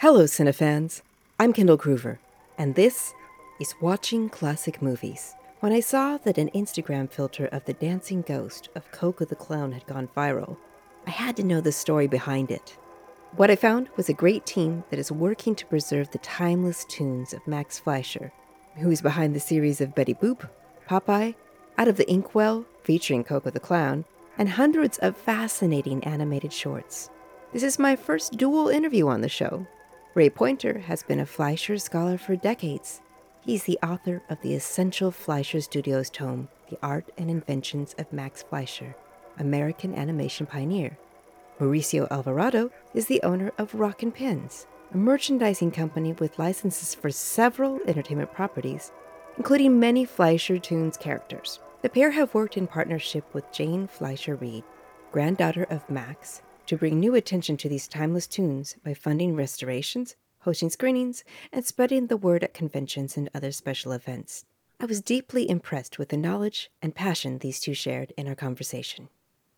Hello, Cinefans. I'm Kendall Groover, and this is Watching Classic Movies. When I saw that an Instagram filter of the dancing ghost of Coco the Clown had gone viral, I had to know the story behind it. What I found was a great team that is working to preserve the timeless tunes of Max Fleischer, who is behind the series of Betty Boop, Popeye, Out of the Inkwell, featuring Coco the Clown, and hundreds of fascinating animated shorts. This is my first dual interview on the show. Ray Pointer has been a Fleischer scholar for decades. He's the author of the essential Fleischer Studios tome, The Art and Inventions of Max Fleischer, American animation pioneer. Mauricio Alvarado is the owner of Rockin' Pins, a merchandising company with licenses for several entertainment properties, including many Fleischer Tunes characters. The pair have worked in partnership with Jane Fleischer Reed, granddaughter of Max, to bring new attention to these timeless tunes by funding restorations, hosting screenings, and spreading the word at conventions and other special events. I was deeply impressed with the knowledge and passion these two shared in our conversation.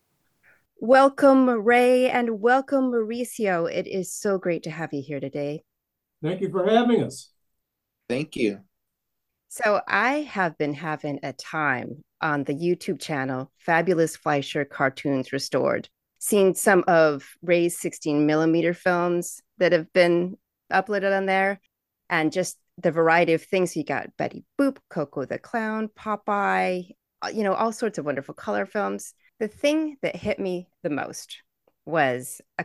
Welcome, Ray, and welcome, Mauricio. It is so great to have you here today. Thank you for having us. Thank you. So I have been having a time on the YouTube channel, Fabulous Fleischer Cartoons Restored, seeing some of Ray's 16 millimeter films that have been uploaded on there, and just the variety of things. You got Betty Boop, Coco the Clown, Popeye, all sorts of wonderful color films. The thing that hit me the most was the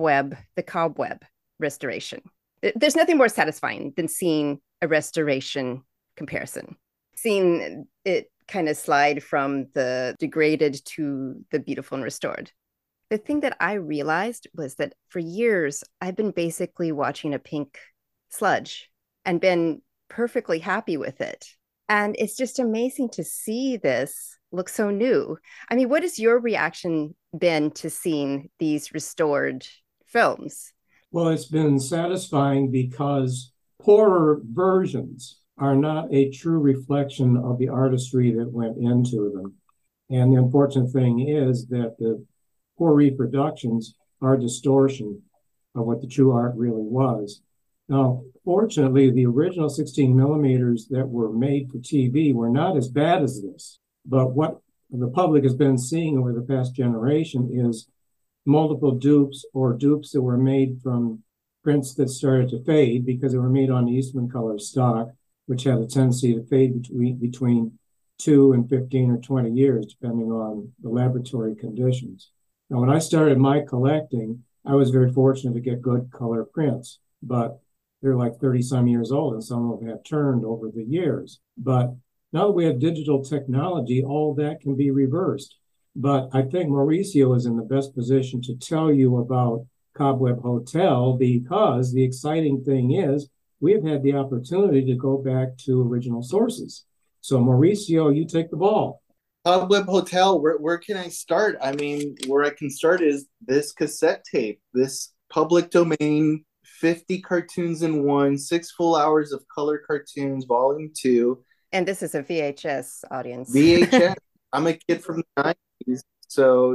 Cobweb restoration. There's nothing more satisfying than seeing a restoration comparison, seeing it kind of slide from the degraded to the beautiful and restored. The thing that I realized was that for years, I've been basically watching a pink sludge and been perfectly happy with it. And it's just amazing to see this look so new. I mean, what has your reaction been to seeing these restored films? Well, it's been satisfying because poorer versions are not a true reflection of the artistry that went into them. And the unfortunate thing is that the poor reproductions are a distortion of what the true art really was. Now, fortunately, the original 16 millimeters that were made for TV were not as bad as this. But what the public has been seeing over the past generation is multiple dupes or dupes that were made from prints that started to fade because they were made on Eastman color stock, which had a tendency to fade between 2 and 15 or 20 years, depending on the laboratory conditions. Now, when I started my collecting, I was very fortunate to get good color prints, but they're like 30 some years old, and some of them have turned over the years. But now that we have digital technology, all that can be reversed. But I think Mauricio is in the best position to tell you about Cobweb Hotel, because the exciting thing is we've had the opportunity to go back to original sources. So Mauricio, you take the ball. Cobweb Hotel, where can I start? I mean, where I can start is this cassette tape, this public domain, 50 cartoons in one, 6 full hours of color cartoons, volume 2. And this is a VHS audience. VHS. I'm a kid from the 90s, so,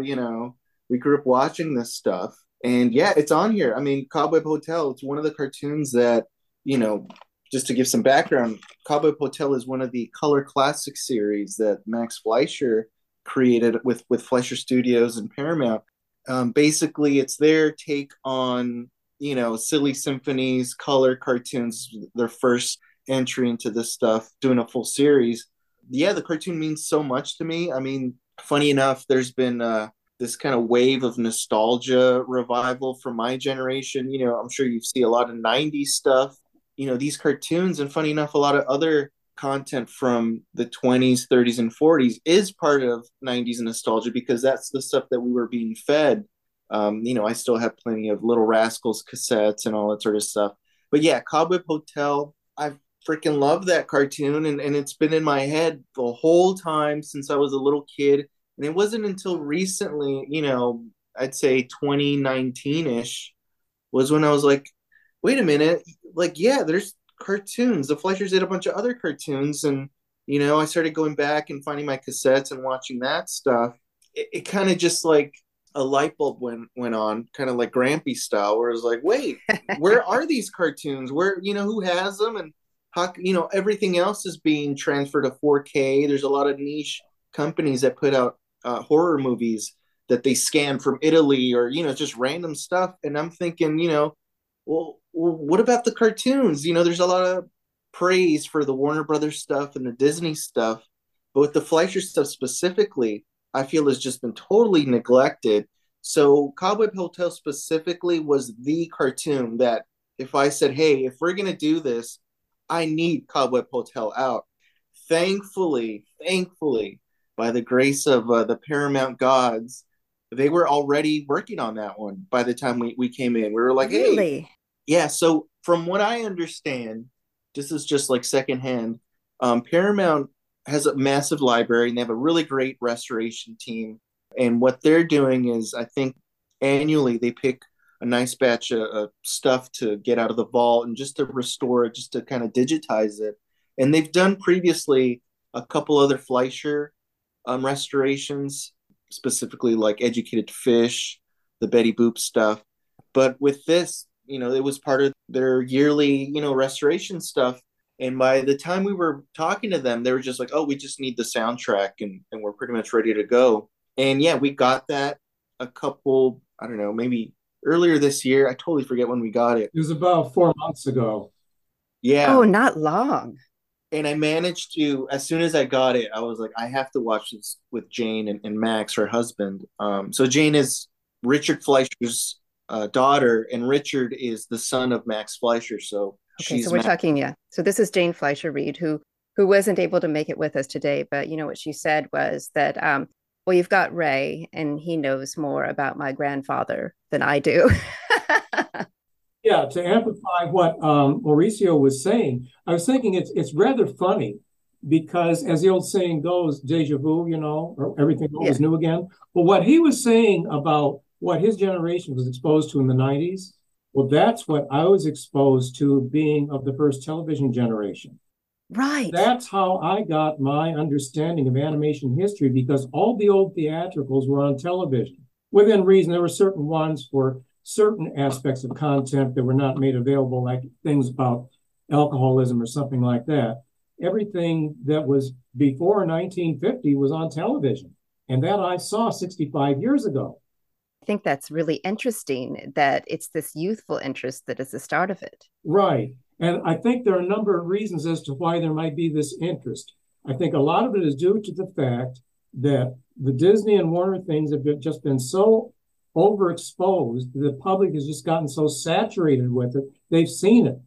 we grew up watching this stuff. And yeah, it's on here. I mean, Cobweb Hotel, it's one of the cartoons that, just to give some background, Cobweb Hotel is one of the color classic series that Max Fleischer created with Fleischer Studios and Paramount. Basically, it's their take on, Silly Symphonies, color cartoons, their first entry into this stuff, doing a full series. Yeah, the cartoon means so much to me. I mean, funny enough, there's been this kind of wave of nostalgia revival for my generation. I'm sure you see a lot of 90s stuff. These cartoons, and funny enough, a lot of other content from the 20s, 30s, and 40s is part of 90s nostalgia, because that's the stuff that we were being fed. I still have plenty of Little Rascals cassettes and all that sort of stuff. But yeah, Cobweb Hotel, I freaking love that cartoon, and it's been in my head the whole time since I was a little kid. And it wasn't until recently, I'd say 2019-ish, was when I was like, wait a minute, like, yeah, there's cartoons. The Fleischers did a bunch of other cartoons, and, I started going back and finding my cassettes and watching that stuff. It kind of just like a light bulb went on, kind of like Grampy style, where it's like, wait, where are these cartoons? Where, who has them? And how, everything else is being transferred to 4K. There's a lot of niche companies that put out horror movies that they scan from Italy, or just random stuff. And I'm thinking, well, what about the cartoons? There's a lot of praise for the Warner Brothers stuff and the Disney stuff, but with the Fleischer stuff specifically, I feel has just been totally neglected. So Cobweb Hotel specifically was the cartoon that, if I said, hey, if we're gonna do this, I need Cobweb Hotel out. Thankfully, by the grace of the Paramount gods, they were already working on that one by the time we came in. We were like, really? Hey, yeah. So from what I understand, this is just like secondhand. Paramount has a massive library and they have a really great restoration team. And what they're doing is, I think annually they pick a nice batch of stuff to get out of the vault and just to restore it, just to kind of digitize it. And they've done previously a couple other Fleischer restorations, specifically like Educated Fish, the Betty Boop stuff. But with this, it was part of their yearly, restoration stuff. And by the time we were talking to them, they were just like, oh, we just need the soundtrack and we're pretty much ready to go. And yeah, we got that a couple, I don't know, maybe earlier this year. I totally forget when we got it. It was about 4 months ago. Yeah. Oh, not long. And I managed to, as soon as I got it, I was like, I have to watch this with Jane and Max, her husband. So Jane is Richard Fleischer's daughter, and Richard is the son of Max Fleischer. So okay, so we're talking, yeah. So this is Jane Fleischer Reed, who wasn't able to make it with us today, but what she said was that, well, you've got Ray, and he knows more about my grandfather than I do. Yeah, to amplify what Mauricio was saying, I was thinking it's rather funny because, as the old saying goes, deja vu, or everything always new again. But what he was saying about what his generation was exposed to in the 90s, well, that's what I was exposed to, being of the first television generation. Right. That's how I got my understanding of animation history, because all the old theatricals were on television. Within reason, there were certain ones for certain aspects of content that were not made available, like things about alcoholism or something like that. Everything that was before 1950 was on television, and that I saw 65 years ago. I think that's really interesting that it's this youthful interest that is the start of it. Right. And I think there are a number of reasons as to why there might be this interest. I think a lot of it is due to the fact that the Disney and Warner things have just been so overexposed. The public has just gotten so saturated with it. They've seen it.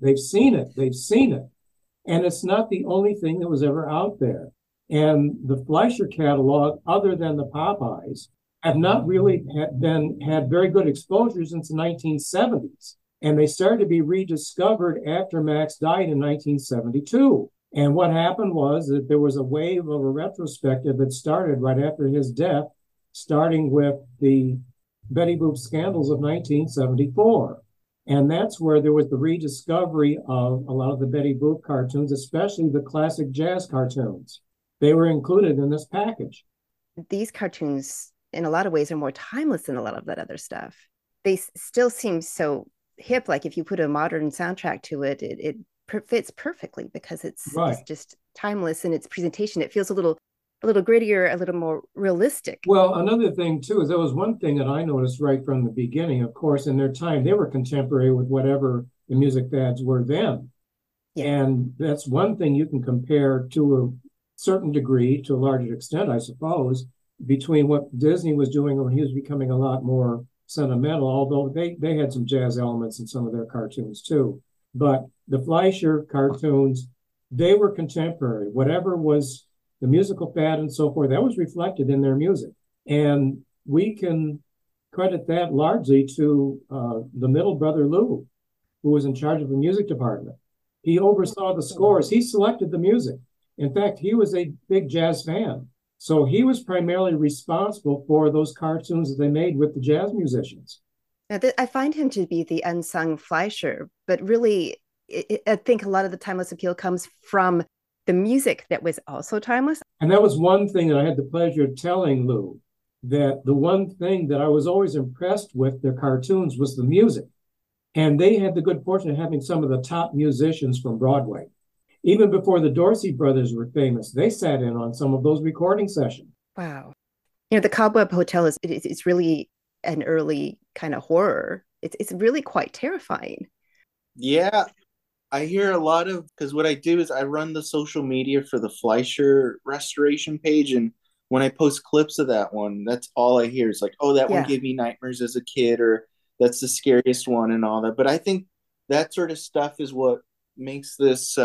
And it's not the only thing that was ever out there. And the Fleischer catalog, other than the Popeyes, have not really had very good exposure since the 1970s. And they started to be rediscovered after Max died in 1972. And what happened was that there was a wave of a retrospective that started right after his death, starting with the Betty Boop scandals of 1974. And that's where there was the rediscovery of a lot of the Betty Boop cartoons, especially the classic jazz cartoons. They were included in this package. These cartoons, in a lot of ways, are more timeless than a lot of that other stuff. They still seem so hip. Like if you put a modern soundtrack to it, it fits perfectly because it's just timeless in its presentation. It feels a little grittier, a little more realistic. Well, another thing too is there was one thing that I noticed right from the beginning. Of course, in their time, they were contemporary with whatever the music fads were then. Yeah. And that's one thing you can compare to a certain degree, to a larger extent, I suppose, between what Disney was doing when he was becoming a lot more sentimental, although they had some jazz elements in some of their cartoons too. But the Fleischer cartoons, they were contemporary. Whatever was the musical fad and so forth, that was reflected in their music. And we can credit that largely to the middle brother, Lou, who was in charge of the music department. He oversaw the scores. He selected the music. In fact, he was a big jazz fan. So he was primarily responsible for those cartoons that they made with the jazz musicians. Now, I find him to be the unsung Fleischer, but really, I think a lot of the timeless appeal comes from the music that was also timeless. And that was one thing that I had the pleasure of telling Lou, that the one thing that I was always impressed with their cartoons was the music. And they had the good fortune of having some of the top musicians from Broadway. Even before the Dorsey brothers were famous, they sat in on some of those recording sessions. Wow. The Cobweb Hotel it's really an early kind of horror. It's really quite terrifying. Yeah, I hear a lot of, because what I do is I run the social media for the Fleischer restoration page, and when I post clips of that one, that's all I hear. It's like, oh, that one Yeah. gave me nightmares as a kid, or that's the scariest one, and all that. But I think that sort of stuff is what makes this,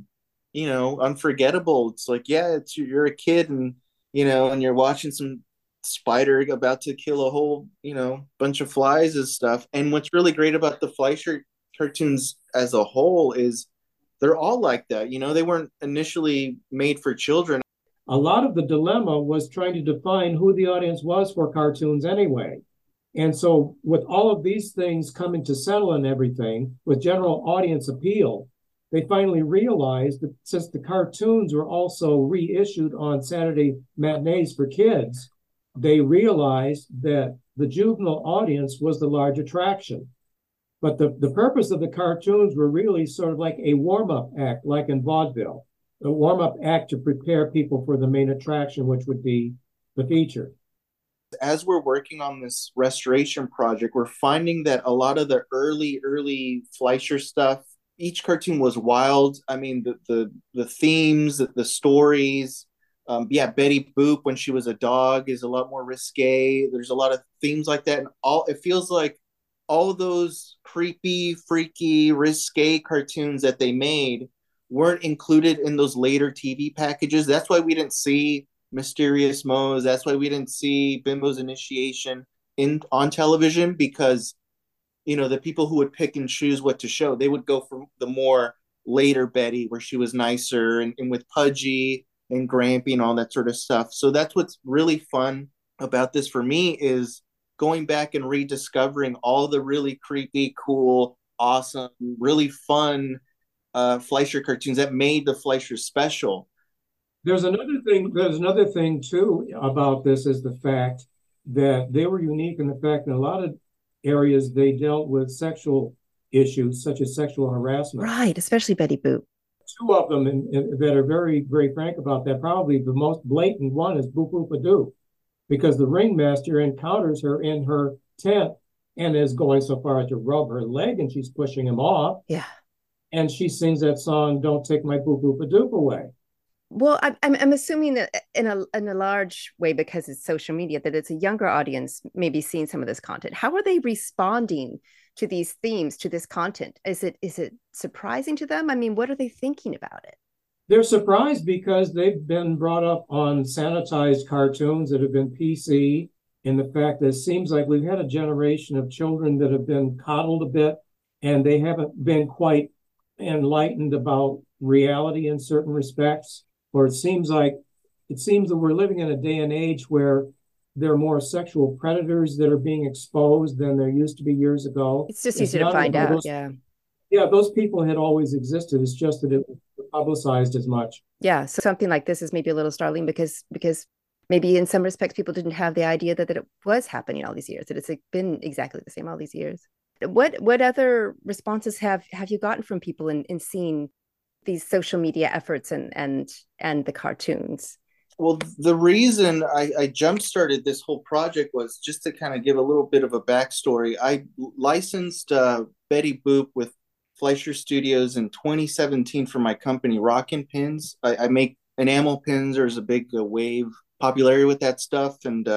unforgettable. It's like, yeah, you're a kid, and and you're watching some spider about to kill a whole, bunch of flies and stuff. And what's really great about the Fleischer cartoons as a whole is they're all like that. They weren't initially made for children. A lot of the dilemma was trying to define who the audience was for cartoons anyway. And so, with all of these things coming to settle and everything, with general audience appeal, they finally realized that since the cartoons were also reissued on Saturday matinees for kids, they realized that the juvenile audience was the large attraction. But the purpose of the cartoons were really sort of like a warm-up act, like in vaudeville, a warm-up act to prepare people for the main attraction, which would be the feature. As we're working on this restoration project, we're finding that a lot of the early Fleischer stuff, each cartoon was wild. I mean, the themes, the stories. Betty Boop when she was a dog is a lot more risque. There's a lot of themes like that, and it feels like all those creepy, freaky, risque cartoons that they made weren't included in those later TV packages. That's why we didn't see Mysterious Moe's. That's why we didn't see Bimbo's Initiation on television, because the people who would pick and choose what to show, they would go for the more later Betty, where she was nicer, and with Pudgy and Grampy and all that sort of stuff. So that's what's really fun about this for me, is going back and rediscovering all the really creepy, cool, awesome, really fun Fleischer cartoons that made the Fleischer special. There's another thing too about this, is the fact that they were unique in the fact that in a lot of areas they dealt with sexual issues such as sexual harassment. Right, especially Betty Boop. Two of them that are very, very frank about that. Probably the most blatant one is Boop Boop a Doo, because the ringmaster encounters her in her tent and is going so far as to rub her leg, and she's pushing him off. Yeah. And she sings that song, "Don't Take My Boop Boop a Doop Away." Well, I'm assuming that in a large way, because it's social media, that it's a younger audience maybe seeing some of this content. How are they responding to these themes, to this content? Is it surprising to them? I mean, what are they thinking about it? They're surprised because they've been brought up on sanitized cartoons that have been PC, in the fact that it seems like we've had a generation of children that have been coddled a bit, and they haven't been quite enlightened about reality in certain respects. Or it seems that we're living in a day and age where there are more sexual predators that are being exposed than there used to be years ago. It's just easy to find out. Yeah, those people had always existed. It's just that it was publicized as much. Yeah, so something like this is maybe a little startling because maybe in some respects people didn't have the idea that it was happening all these years, that it's been exactly the same all these years. What other responses have you gotten from people in seeing these social media efforts and the cartoons? Well, the reason I jump-started this whole project was just to kind of give a little bit of a backstory. I licensed Betty Boop with Fleischer Studios in 2017 for my company, Rockin' Pins. I make enamel pins. There's a big wave popularity with that stuff, and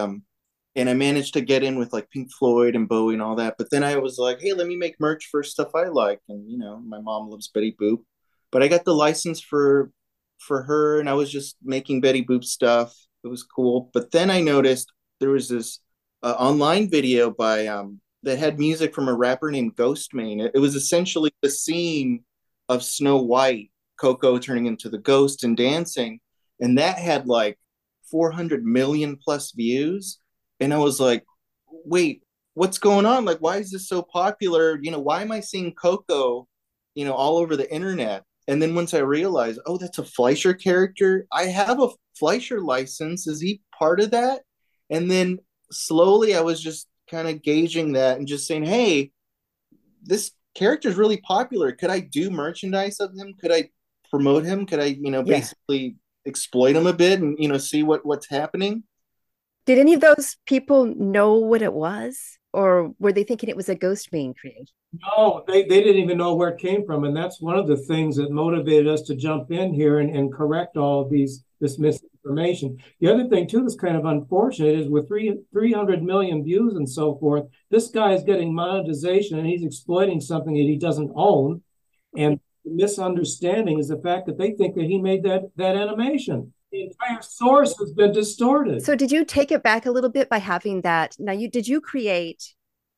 I managed to get in with like Pink Floyd and Bowie and all that. But then I was like, hey, let me make merch for stuff I like, and my mom loves Betty Boop. But I got the license for her, and I was just making Betty Boop stuff. It was cool. But then I noticed there was this online video by that had music from a rapper named Ghostemane. It was essentially the scene of Snow White, Coco turning into the ghost and dancing, and that had like 400 million plus views. And I was like, wait, what's going on? Like, why is this so popular? Why am I seeing Coco, all over the internet? And then once I realized, oh, that's a Fleischer character. I have a Fleischer license. Is he part of that? And then slowly I was just kind of gauging that and just saying, hey, this character is really popular. Could I do merchandise of him? Could I promote him? Could I, Yeah. basically exploit him a bit and, see what's happening? Did any of those people know what it was? Or were they thinking it was a ghost being created? No, they didn't even know where it came from. And that's one of the things that motivated us to jump in here and correct all of this misinformation. The other thing, too, that's kind of unfortunate is with 300 million views and so forth, this guy is getting monetization and he's exploiting something that he doesn't own. And the misunderstanding is the fact that they think that he made that animation. The entire source has been distorted. So did you take it back a little bit by having that? Now did you create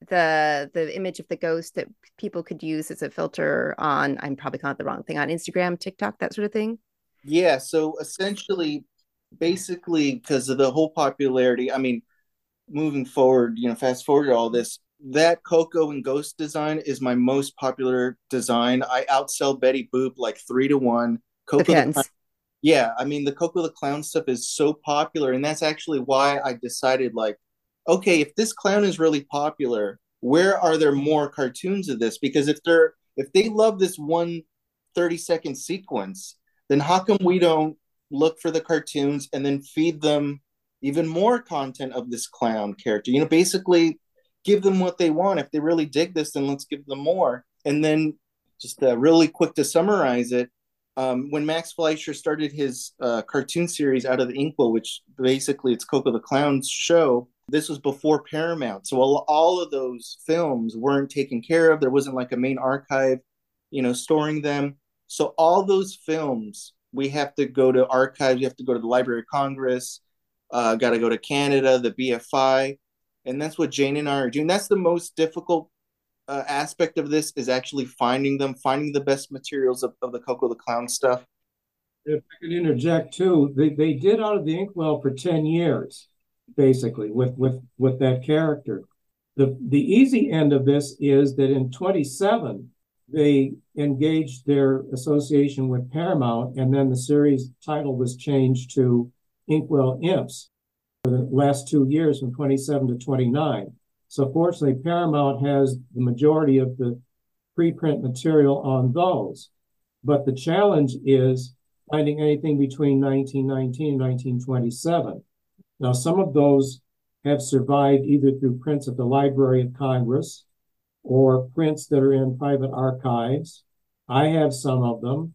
the image of the ghost that people could use as a filter on, I'm probably calling it the wrong thing, on Instagram, TikTok, that sort of thing? Yeah, so essentially, basically, because of the whole popularity, I mean, moving forward, fast forward to all this, that Coco and Ghost design is my most popular design. I outsell Betty Boop like 3 to 1. Coco the Clown, Depends. yeah, I mean, the Coco the Clown stuff is so popular, and that's actually why I decided, like, okay, if this clown is really popular, where are there more cartoons of this? Because if they love this one 30-second sequence, then how come we don't look for the cartoons and then feed them even more content of this clown character? Basically give them what they want. If they really dig this, then let's give them more. And then just really quick to summarize it, when Max Fleischer started his cartoon series Out of the Inkwell, which basically it's Coco the Clown's show, this was before Paramount. So all of those films weren't taken care of. There wasn't like a main archive, storing them. So all those films, we have to go to archives. You have to go to the Library of Congress. Got to go to Canada, the BFI, and that's what Jane and I are doing. That's the most difficult aspect of this, is actually finding the best materials of the Coco the Clown stuff. If I could interject too, they did Out of the Inkwell for 10 years, basically, with that character. The easy end of this is that in 27, they engaged their association with Paramount, and then the series title was changed to Inkwell Imps for the last 2 years from 27 to 29. So fortunately, Paramount has the majority of the preprint material on those. But the challenge is finding anything between 1919 and 1927. Now, some of those have survived either through prints at the Library of Congress or prints that are in private archives. I have some of them.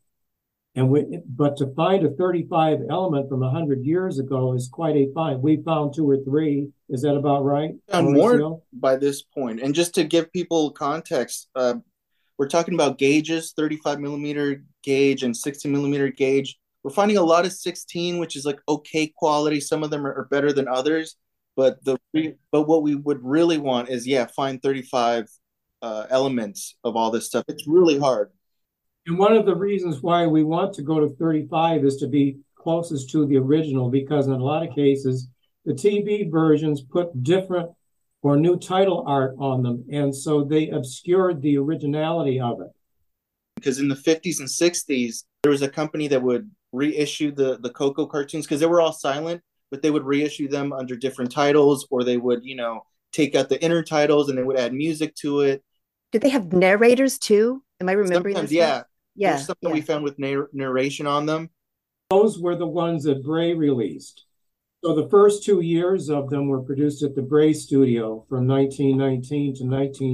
But to find a 35 element from 100 years ago is quite a find. We found 2 or 3. Is that about right? And more by this point. And just to give people context, we're talking about gauges, 35 millimeter gauge and 60 millimeter gauge. We're finding a lot of 16, which is like okay quality. Some of them are better than others. But what we would really want is, find 35 elements of all this stuff. It's really hard. And one of the reasons why we want to go to 35 is to be closest to the original, because in a lot of cases, the TV versions put different or new title art on them. And so they obscured the originality of it. Because in the 50s and 60s, there was a company that would reissue the Coco cartoons, because they were all silent, but they would reissue them under different titles, or they would, take out the inner titles and they would add music to it. Did they have narrators too? Am I remembering Sometimes, this? yeah. Yeah. There's some that we found with narration on them. Those were the ones that Bray released. So the first 2 years of them were produced at the Bray studio from 1919 to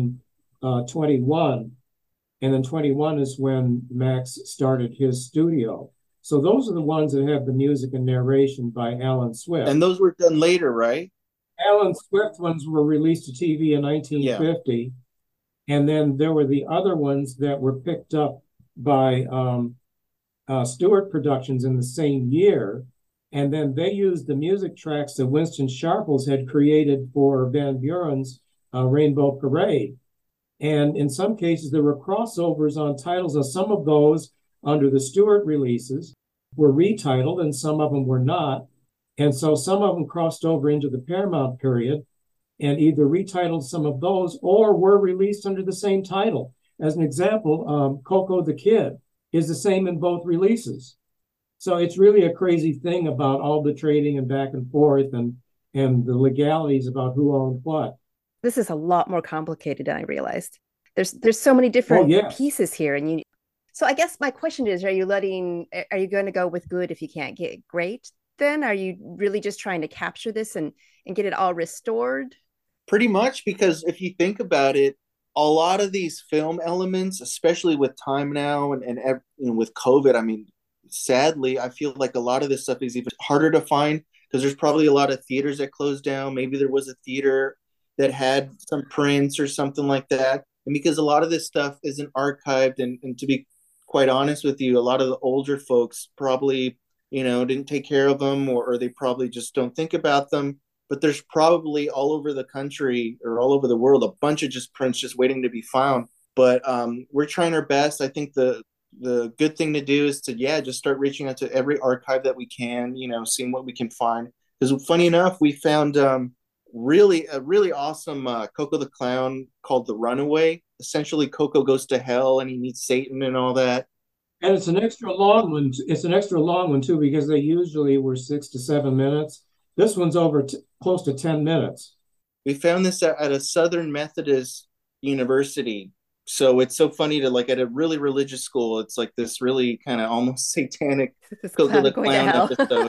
1921. And then 21 is when Max started his studio. So those are the ones that have the music and narration by Alan Swift. And those were done later, right? Alan Swift ones were released to TV in 1950. Yeah. And then there were the other ones that were picked up by Stewart Productions in the same year. And then they used the music tracks that Winston Sharples had created for Van Buren's Rainbow Parade. And in some cases, there were crossovers on titles, and some of those under the Stewart releases were retitled, and some of them were not. And so some of them crossed over into the Paramount period and either retitled some of those or were released under the same title. As an example, Coco the Kid is the same in both releases. So it's really a crazy thing about all the trading and back and forth. And and the legalities about who owned what. This is a lot more complicated than I realized. There's so many Oh, different yes. pieces here, and you. So I guess my question is: Are you going to go with good if you can't get great? Then are you really just trying to capture this and get it all restored? Pretty much, because if you think about it, a lot of these film elements, especially with time now and with COVID, I mean, sadly, I feel like a lot of this stuff is even harder to find because there's probably a lot of theaters that closed down. Maybe there was a theater that had some prints or something like that. And because a lot of this stuff isn't archived, and to be quite honest with you, a lot of the older folks probably, didn't take care of them, or they probably just don't think about them, but there's probably all over the country or all over the world a bunch of just prints just waiting to be found. But we're trying our best. I think the good thing to do is to just start reaching out to every archive that we can, seeing what we can find. Because funny enough, we found really awesome Coco the Clown called The Runaway. Essentially, Coco goes to hell and he meets Satan and all that. And it's an extra long one. It's an extra long one too, because they usually were 6 to 7 minutes. This one's over close to 10 minutes. We found this at a Southern Methodist university. So it's so funny to like at a really religious school. It's like this really kind of almost satanic This Coco clown the going to Clown hell. episode.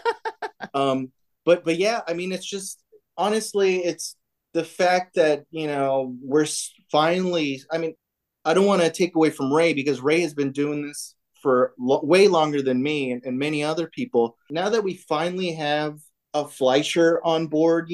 But yeah, I mean, it's just honestly, it's the fact that we're finally. I mean, I don't want to take away from Ray because Ray has been doing this for way longer than me and many other people. Now that we finally have a Fleischer on board,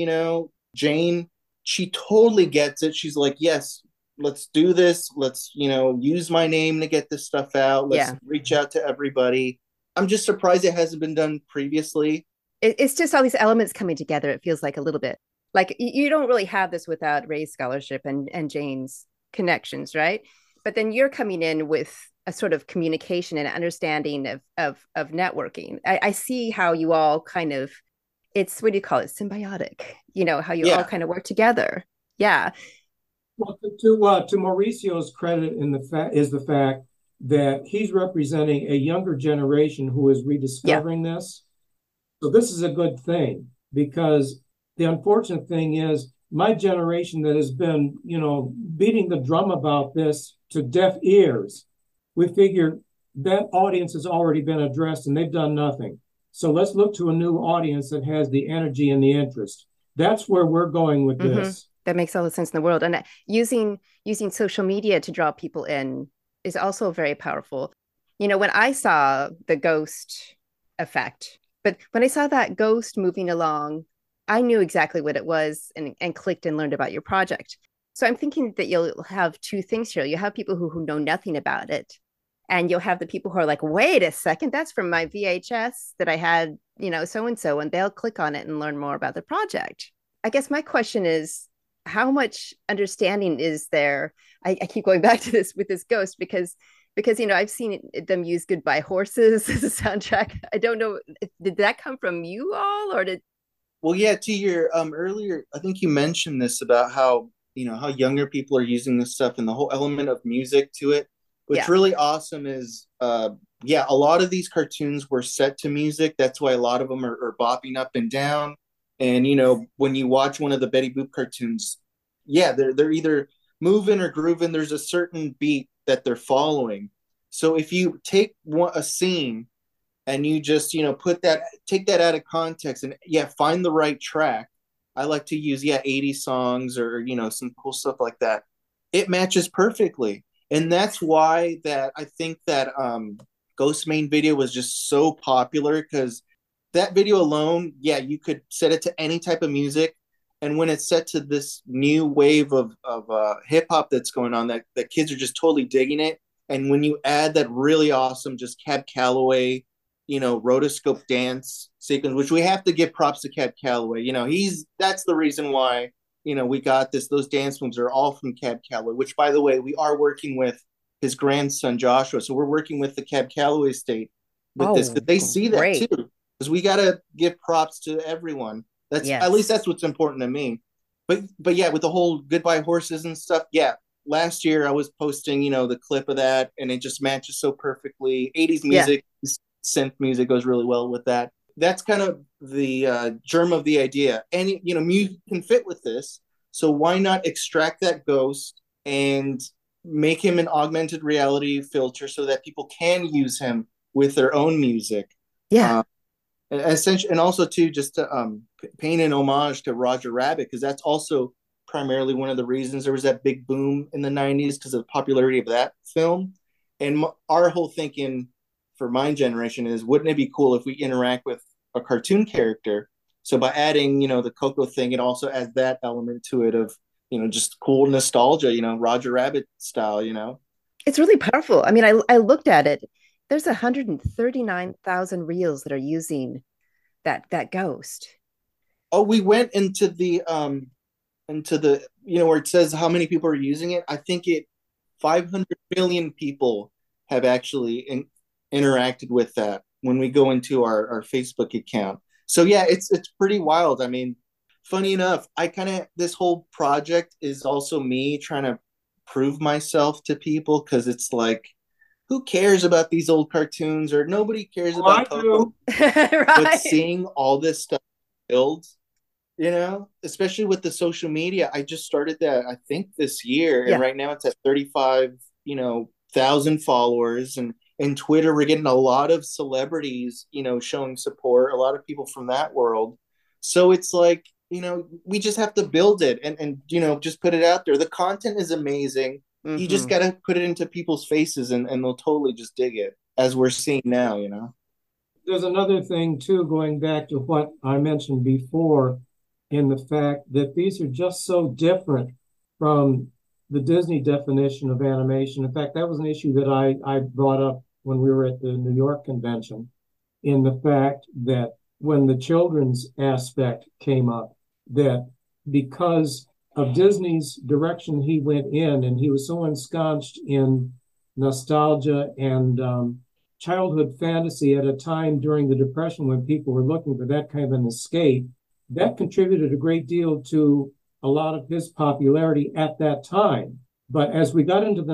Jane, she totally gets it. She's like, yes, let's do this. Let's, use my name to get this stuff out. Let's Yeah. reach out to everybody. I'm just surprised it hasn't been done previously. It's just all these elements coming together. It feels like a little bit like you don't really have this without Ray's scholarship and Jane's connections, right? But then you're coming in with a sort of communication and understanding of networking. I see how you all kind of, it's, what do you call it, symbiotic, how you all kind of work together. Yeah. Well, to Mauricio's credit is the fact that he's representing a younger generation who is rediscovering this. So this is a good thing, because the unfortunate thing is my generation that has been, beating the drum about this to deaf ears, we figure that audience has already been addressed and they've done nothing. So let's look to a new audience that has the energy and the interest. That's where we're going with this. That makes all the sense in the world. And using social media to draw people in is also very powerful. When I saw the ghost effect, but when I saw that ghost moving along, I knew exactly what it was and clicked and learned about your project. So I'm thinking that you'll have two things here. You have people who know nothing about it, and you'll have the people who are like, wait a second, that's from my VHS that I had, so-and-so, and they'll click on it and learn more about the project. I guess my question is, how much understanding is there? I keep going back to this with this ghost because I've seen them use Goodbye Horses as a soundtrack. I don't know, did that come from you all, or did? Well, yeah, to your earlier, I think you mentioned this about how how younger people are using this stuff and the whole element of music to it. What's really awesome is a lot of these cartoons were set to music. That's why a lot of them are bopping up and down. And when you watch one of the Betty Boop cartoons, they're either moving or grooving. There's a certain beat that they're following. So if you take a scene and you just take that out of context and find the right track. I like to use 80s songs or some cool stuff like that. It matches perfectly. And that's why that I think that Ghost main video was just so popular, because that video alone, you could set it to any type of music. And when it's set to this new wave of hip hop that's going on, that kids are just totally digging it. And when you add that really awesome just Cab Calloway, rotoscope dance sequence, which we have to give props to Cab Calloway. That's the reason why, we got this. Those dance moves are all from Cab Calloway, which, by the way, we are working with his grandson, Joshua. So we're working with the Cab Calloway estate with this, because they see that too. Because we got to give props to everyone. At least that's what's important to me. But yeah, with the whole Goodbye Horses and stuff. Yeah. Last year I was posting, the clip of that, and it just matches so perfectly. 80s music, synth music goes really well with that. That's kind of the germ of the idea. And music can fit with this, so why not extract that ghost and make him an augmented reality filter so that people can use him with their own music. Yeah. And essentially, and also too, just to paying an homage to Roger Rabbit, because that's also primarily one of the reasons there was that big boom in the 90s because of the popularity of that film. And our whole thinking for my generation is, wouldn't it be cool if we interact with a cartoon character? So by adding, the Coco thing, it also adds that element to it of, just cool nostalgia, Roger Rabbit style. It's really powerful. I mean, I looked at it. There's 139,000 reels that are using that ghost. Oh, we went into the where it says how many people are using it. I think 500 million people have actually interacted with that when we go into our Facebook account. So yeah, it's pretty wild. I mean, funny enough, this whole project is also me trying to prove myself to people, because it's like, who cares about these old cartoons, or nobody cares about Coco. Right. But seeing all this stuff build, especially with the social media, I just started that, I think, this year. And right now it's at 35, thousand followers. And Twitter, we're getting a lot of celebrities, showing support, a lot of people from that world. So it's like, we just have to build it and just put it out there. The content is amazing. Mm-hmm. You just got to put it into people's faces and they'll totally just dig it, as we're seeing now, There's another thing, too, going back to what I mentioned before, in the fact that these are just so different from the Disney definition of animation. In fact, that was an issue that I brought up when we were at the New York convention, in the fact that when the children's aspect came up, that because of Disney's direction he went in, and he was so ensconced in nostalgia and childhood fantasy at a time during the Depression when people were looking for that kind of an escape, that contributed a great deal to a lot of his popularity at that time. But as we got into the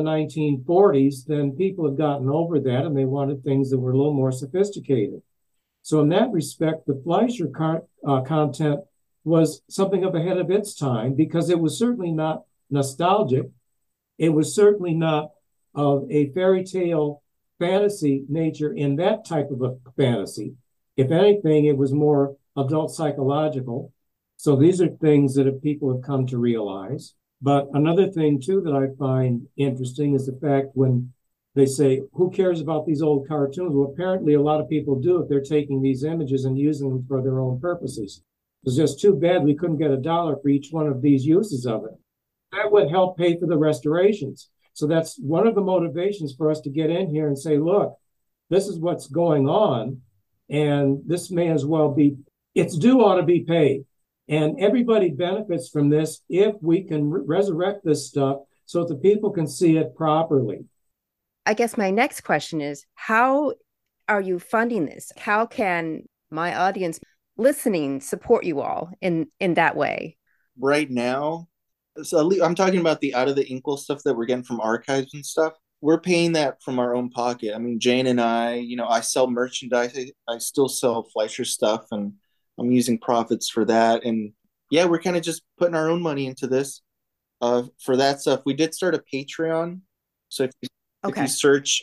1940s, then people had gotten over that and they wanted things that were a little more sophisticated. So in that respect, the Fleischer content was something of ahead of its time, because it was certainly not nostalgic. It was certainly not of a fairy tale fantasy nature in that type of a fantasy. If anything, it was more adult psychological. So these are things that people have come to realize. But another thing, too, that I find interesting is the fact when they say, who cares about these old cartoons? Well, apparently a lot of people do if they're taking these images and using them for their own purposes. It's just too bad we couldn't get $1 for each one of these uses of it. That would help pay for the restorations. So that's one of the motivations for us to get in here and say, look, this is what's going on, and this may as well be, its due ought to be paid. And everybody benefits from this if we can resurrect this stuff so that the people can see it properly. I guess my next question is, how are you funding this? How can my audience listening support you all in that way? Right now, so I'm talking about the Out of the Inkwell stuff that we're getting from archives and stuff. We're paying that from our own pocket. I mean, Jane and I sell merchandise. I still sell Fleischer stuff, and I'm using profits for that. And yeah, we're kind of just putting our own money into this for that stuff. We did start a Patreon. So if you search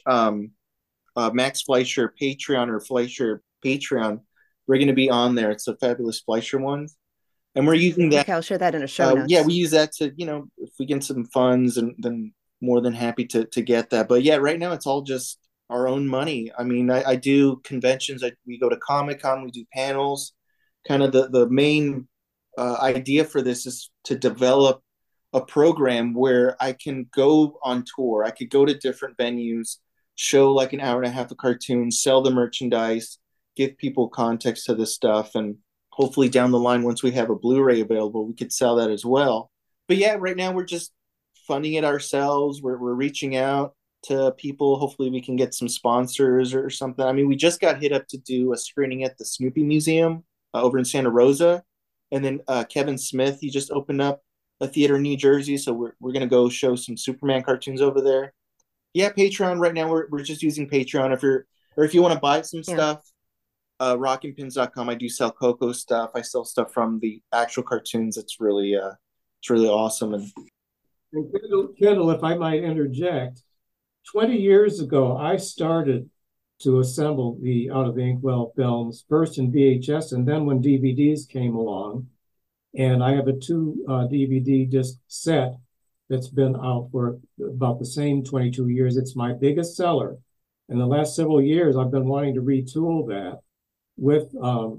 Max Fleischer Patreon or Fleischer Patreon, we're going to be on there. It's the Fabulous Fleischer ones. And we're using that. Okay, I'll share that in a show notes. Yeah, we use that to, if we get some funds, and then more than happy to get that. But yeah, right now it's all just our own money. I mean, I do conventions. We go to Comic-Con, we do panels. Kind of the main idea for this is to develop a program where I can go on tour. I could go to different venues, show like an hour and a half of cartoons, sell the merchandise, give people context to this stuff, and hopefully down the line, once we have a Blu-ray available, we could sell that as well. But yeah, right now we're just funding it ourselves. We're reaching out to people. Hopefully we can get some sponsors or something. I mean, we just got hit up to do a screening at the Snoopy Museum over in Santa Rosa. And then Kevin Smith, he just opened up a theater in New Jersey. So we're going to go show some Superman cartoons over there. Yeah, Patreon right now, we're just using Patreon. If you want to buy some stuff, rockingpins.com. I do sell Coco stuff. I sell stuff from the actual cartoons. It's really awesome. And Kendall, if I might interject, 20 years ago, I started to assemble the Out of the Inkwell films, first in VHS, and then when DVDs came along. And I have a 2 DVD disc set that's been out for about the same 22 years. It's my biggest seller. In the last several years, I've been wanting to retool that with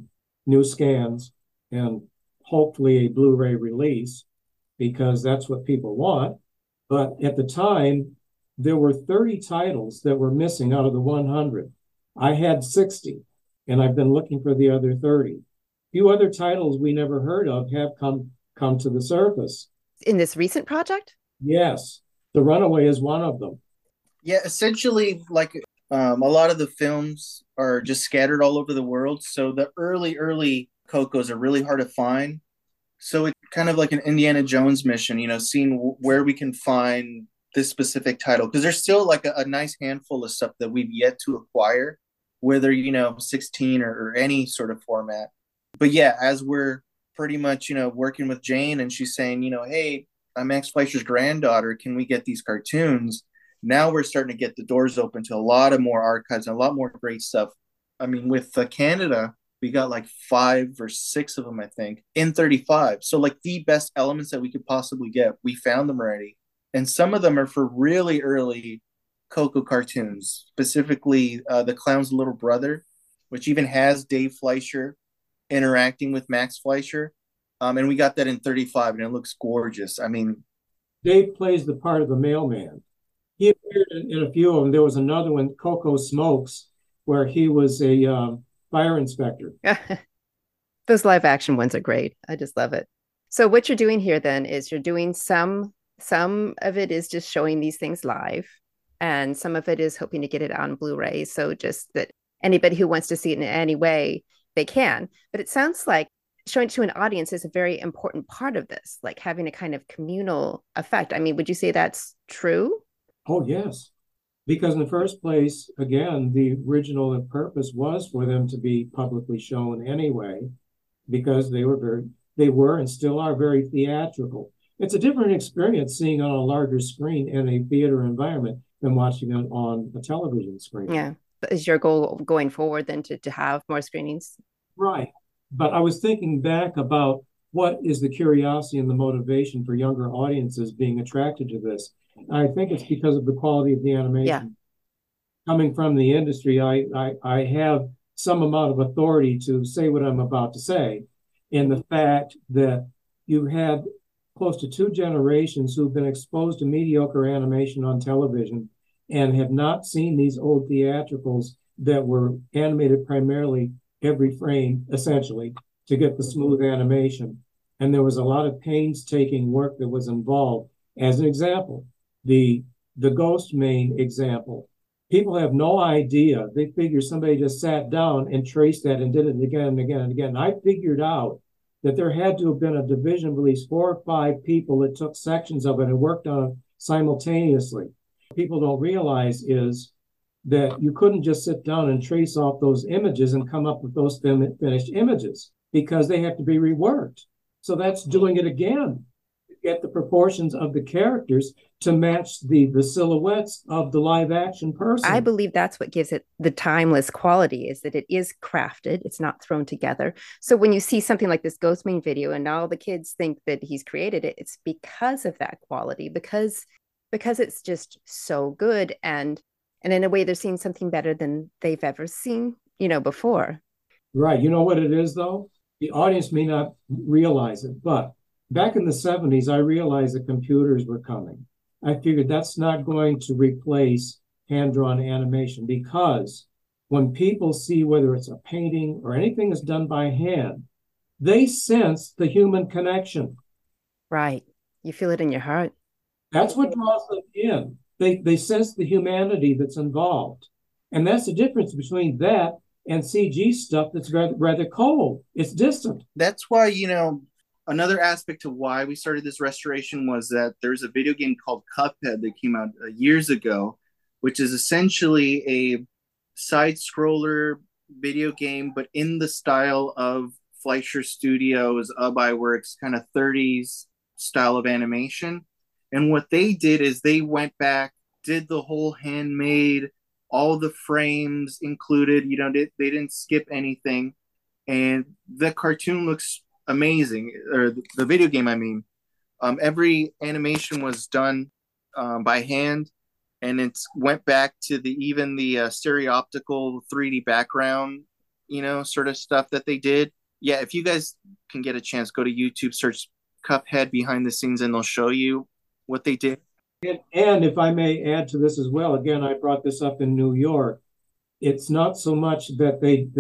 new scans and hopefully a Blu-ray release, because that's what people want. But at the time, there were 30 titles that were missing out of the 100. I had 60, and I've been looking for the other 30. Few other titles we never heard of have come to the surface. In this recent project? Yes, The Runaway is one of them. Yeah, essentially, like a lot of the films are just scattered all over the world. So the early Cocos are really hard to find. So it's kind of like an Indiana Jones mission, seeing where we can find this specific title. Because there's still like a nice handful of stuff that we've yet to acquire, whether, 16 or any sort of format. But yeah, as we're pretty much, working with Jane and she's saying, hey, I'm Max Fleischer's granddaughter. Can we get these cartoons? Now we're starting to get the doors open to a lot of more archives and a lot more great stuff. I mean, with Canada, we got like 5 or 6 of them, I think, in 35. So like the best elements that we could possibly get, we found them already. And some of them are for really early Coco cartoons, specifically The Clown's Little Brother, which even has Dave Fleischer interacting with Max Fleischer. And we got that in 35, and it looks gorgeous. I mean, Dave plays the part of the mailman. He appeared in a few of them. There was another one, Coco Smokes, where he was a fire inspector. Those live action ones are great. I just love it. So what you're doing here then is you're doing some of it is just showing these things live, and some of it is hoping to get it on Blu-ray. So just that anybody who wants to see it in any way, they can. But it sounds like showing it to an audience is a very important part of this, like having a kind of communal effect. I mean, would you say that's true? Oh, yes. Because in the first place, again, the original purpose was for them to be publicly shown anyway, because they were and still are very theatrical. It's a different experience seeing on a larger screen in a theater environment than watching it on a television screen. Yeah. Is your goal going forward then to have more screenings? Right. But I was thinking back about what is the curiosity and the motivation for younger audiences being attracted to this. I think it's because of the quality of the animation. Yeah. Coming from the industry, I have some amount of authority to say what I'm about to say, in the fact that you had close to 2 generations who've been exposed to mediocre animation on television and have not seen these old theatricals that were animated primarily every frame, essentially, to get the smooth animation. And there was a lot of painstaking work that was involved. As an example, the Ghost Mane example, people have no idea. They figure somebody just sat down and traced that and did it again and again and again. I figured out that there had to have been a division of at least 4 or 5 people that took sections of it and worked on it simultaneously. What people don't realize is that you couldn't just sit down and trace off those images and come up with those finished images, because they have to be reworked. So that's doing it again to get the proportions of the characters to match the silhouettes of the live action person. I believe that's what gives it the timeless quality, is that it is crafted. It's not thrown together. So when you see something like this Ghost Mane video and all the kids think that he's created it, it's because of that quality, because it's just so good. And in a way, they're seeing something better than they've ever seen, before. Right. You know what it is, though? The audience may not realize it, but back in the 70s, I realized that computers were coming. I figured that's not going to replace hand-drawn animation, because when people see whether it's a painting or anything that's done by hand, they sense the human connection. Right. You feel it in your heart. That's what draws them in. They sense the humanity that's involved. And that's the difference between that and CG stuff that's rather cold. It's distant. That's why, another aspect to why we started this restoration was that there's a video game called Cuphead that came out years ago, which is essentially a side-scroller video game, but in the style of Fleischer Studios, Works, kind of 30s style of animation. And what they did is they went back, did the whole handmade, all the frames included, they didn't skip anything. And the cartoon looks amazing, or the video game, I mean. Every animation was done by hand, and it's went back to the stereoptical 3D background, sort of stuff that they did. Yeah, if you guys can get a chance, go to YouTube, search Cuphead behind the scenes, and they'll show you what they did. And if I may add to this as well, again, I brought this up in New York. It's not so much that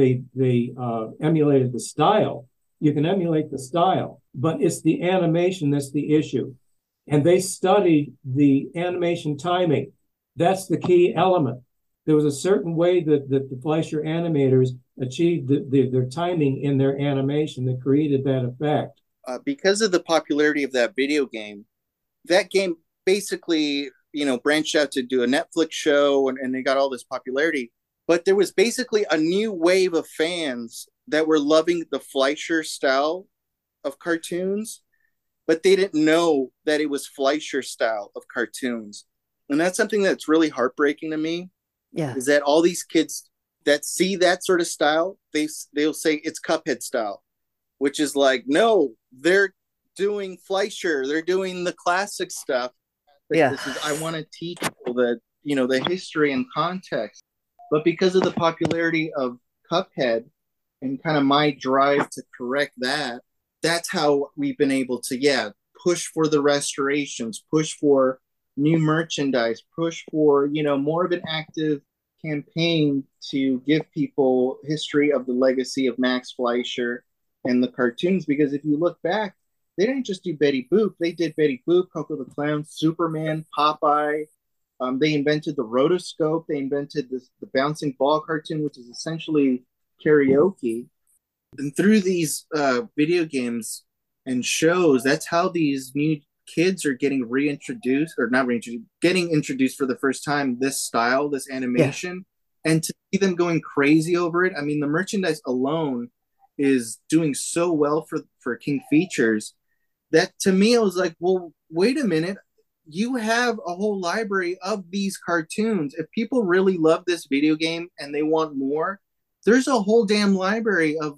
they emulated the style. You can emulate the style, but it's the animation that's the issue. And they studied the animation timing. That's the key element. There was a certain way that the Fleischer animators achieved their timing in their animation that created that effect. Because of the popularity of that video game, that game basically, branched out to do a Netflix show, and they got all this popularity. But there was basically a new wave of fans that were loving the Fleischer style of cartoons, but they didn't know that it was Fleischer style of cartoons. And that's something that's really heartbreaking to me. Yeah. Is that all these kids that see that sort of style, they'll say it's Cuphead style, which is like, no, they're doing Fleischer. They're doing the classic stuff. Yeah. I want to teach people that, the history and context. But because of the popularity of Cuphead and kind of my drive to correct that, that's how we've been able to, push for the restorations, push for new merchandise, push for, more of an active campaign to give people history of the legacy of Max Fleischer and the cartoons. Because if you look back, they didn't just do Betty Boop. They did Betty Boop, Coco the Clown, Superman, Popeye. They invented the rotoscope. They invented the bouncing ball cartoon, which is essentially karaoke. And through these video games and shows, that's how these new kids are getting reintroduced, or not reintroduced, getting introduced for the first time, this style, this animation. Yeah. And to see them going crazy over it, I mean, the merchandise alone is doing so well for King Features that to me, I was like, well, wait a minute. You have a whole library of these cartoons. If people really love this video game and they want more, there's a whole damn library of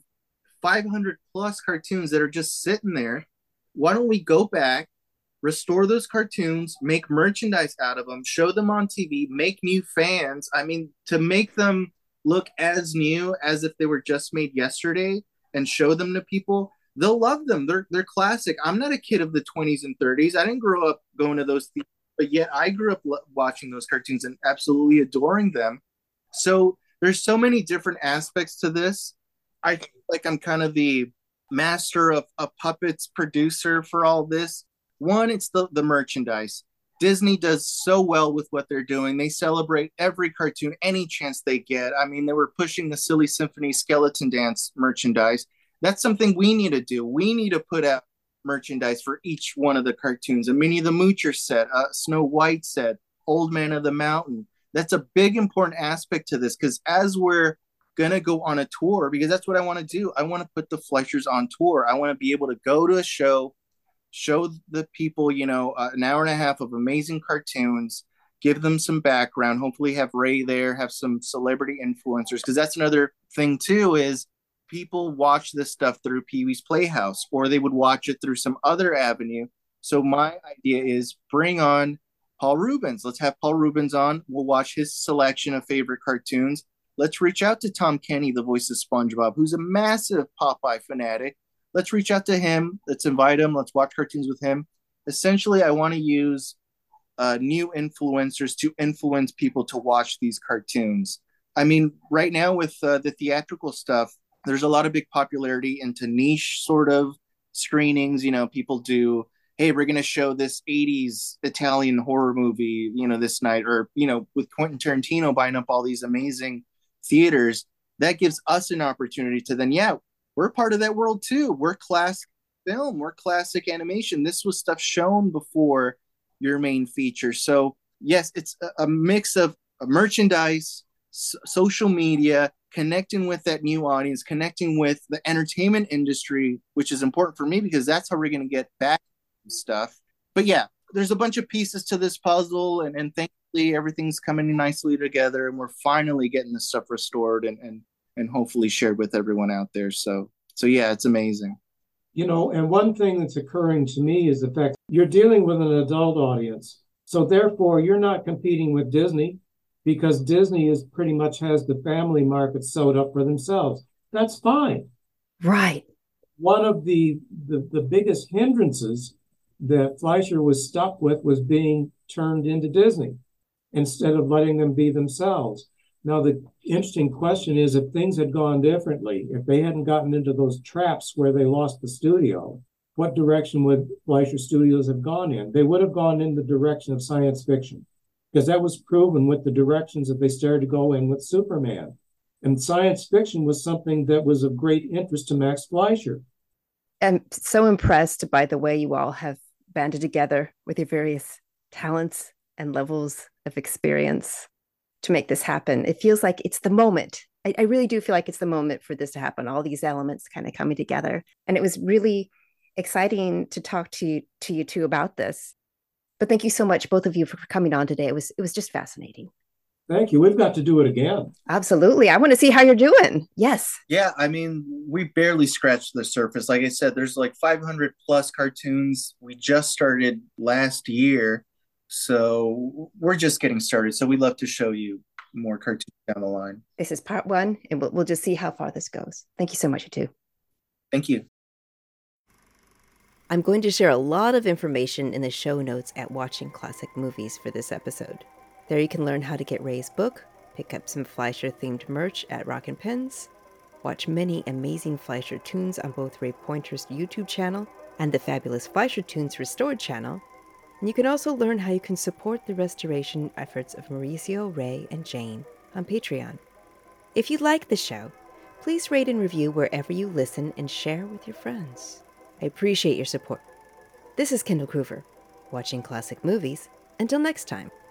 500 plus cartoons that are just sitting there. Why don't we go back, restore those cartoons, make merchandise out of them, show them on TV, make new fans? I mean, to make them look as new as if they were just made yesterday and show them to people, they'll love them. They're classic. I'm not a kid of the 20s and 30s. I didn't grow up going to those theaters, but yet I grew up watching those cartoons and absolutely adoring them. So there's so many different aspects to this. I feel like I'm kind of the master of a puppets producer for all this. One, it's the merchandise. Disney does so well with what they're doing. They celebrate every cartoon, any chance they get. I mean, they were pushing the Silly Symphony Skeleton Dance merchandise. That's something we need to do. We need to put out merchandise for each one of the cartoons. A Minnie the Moocher set, a Snow White set, Old Man of the Mountain. That's a big important aspect to this, because as we're going to go on a tour, because that's what I want to do. I want to put the Fleischers on tour. I want to be able to go to a show, show the people, an hour and a half of amazing cartoons, give them some background, hopefully have Ray there, have some celebrity influencers, because that's another thing too, is people watch this stuff through Pee-wee's Playhouse, or they would watch it through some other avenue. So my idea is bring on Paul Reubens. Let's have Paul Reubens on. We'll watch his selection of favorite cartoons. Let's reach out to Tom Kenny, the voice of SpongeBob, who's a massive Popeye fanatic. Let's reach out to him. Let's invite him. Let's watch cartoons with him. Essentially, I want to use new influencers to influence people to watch these cartoons. I mean, right now with the theatrical stuff, there's a lot of big popularity into niche sort of screenings. People do, hey, we're going to show this 80s Italian horror movie, this night, or, with Quentin Tarantino buying up all these amazing theaters, that gives us an opportunity to then, we're part of that world too. We're classic film, we're classic animation. This was stuff shown before your main feature. So yes, it's a mix of merchandise, social media, connecting with that new audience, connecting with the entertainment industry, which is important for me because that's how we're going to get back stuff. But yeah, there's a bunch of pieces to this puzzle, and thankfully everything's coming nicely together, and we're finally getting this stuff restored and hopefully shared with everyone out there. So yeah, it's amazing. And one thing that's occurring to me is the fact you're dealing with an adult audience. So therefore, you're not competing with Disney, because Disney is pretty much has the family market sewed up for themselves. That's fine. Right. One of the biggest hindrances that Fleischer was stuck with was being turned into Disney instead of letting them be themselves. Now, the interesting question is, if things had gone differently, if they hadn't gotten into those traps where they lost the studio, what direction would Fleischer Studios have gone in? They would have gone in the direction of science fiction, because that was proven with the directions that they started to go in with Superman. And science fiction was something that was of great interest to Max Fleischer. I'm so impressed by the way you all have banded together with your various talents and levels of experience to make this happen. It feels like it's the moment. I really do feel like it's the moment for this to happen. All these elements kind of coming together. And it was really exciting to talk to you two about this. But thank you so much, both of you, for coming on today. It was just fascinating. Thank you. We've got to do it again. Absolutely. I want to see how you're doing. Yes. Yeah, I mean, we barely scratched the surface. Like I said, there's like 500 plus cartoons. We just started last year. So we're just getting started. So we'd love to show you more cartoons down the line. This is part one, and we'll just see how far this goes. Thank you so much, you two. Thank you. I'm going to share a lot of information in the show notes at Watching Classic Movies for this episode. There you can learn how to get Ray's book, pick up some Fleischer-themed merch at Rockin' Pens, watch many amazing Fleischer tunes on both Ray Pointer's YouTube channel and the Fabulous Fleischer Tunes Restored channel, and you can also learn how you can support the restoration efforts of Mauricio, Ray, and Jane on Patreon. If you like the show, please rate and review wherever you listen and share with your friends. I appreciate your support. This is Kendall Groover, Watching Classic Movies. Until next time.